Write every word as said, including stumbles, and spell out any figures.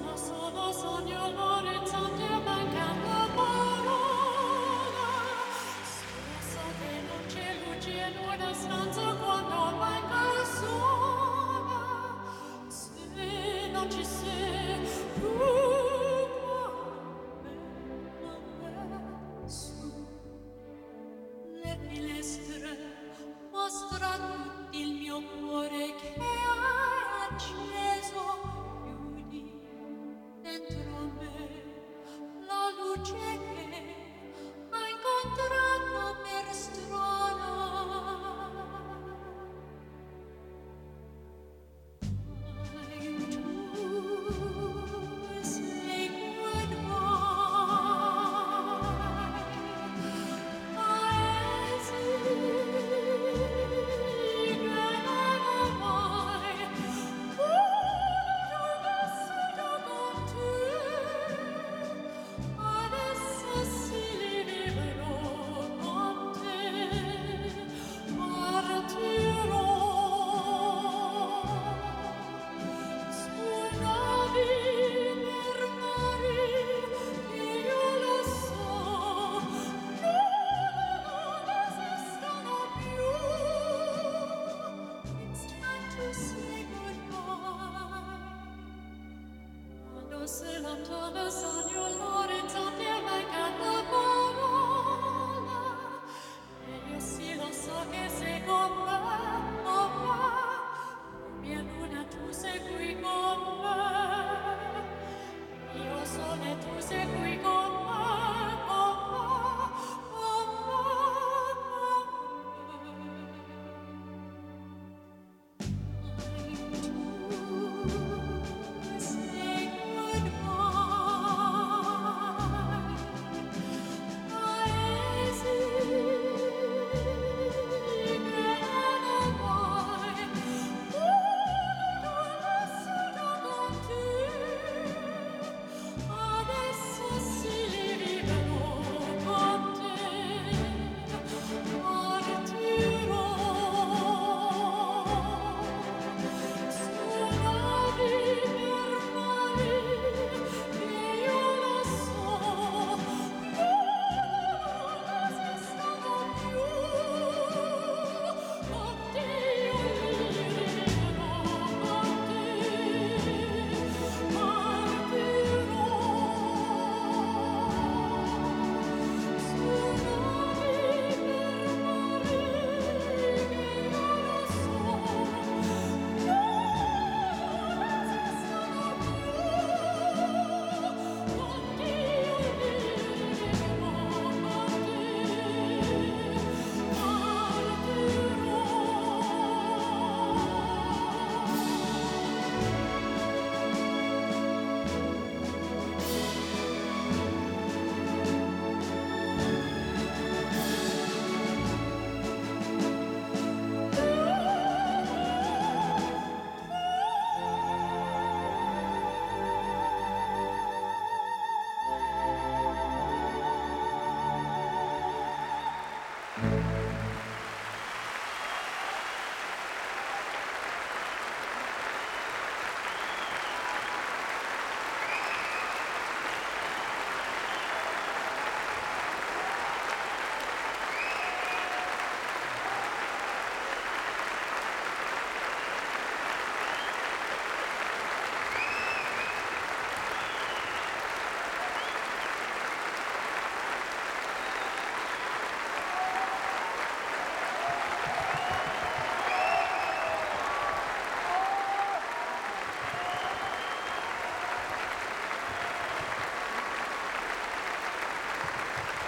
sono solo sogno, l'orizzonte mancano parole. Solo so che non c'è luce in una stanza quando manca il sole. Se non ci sei più con me, su le finestre mostra tutto il mio cuore che hai acceso. Chiudi dentro me la luce che hai incontrato per strada. Se lontana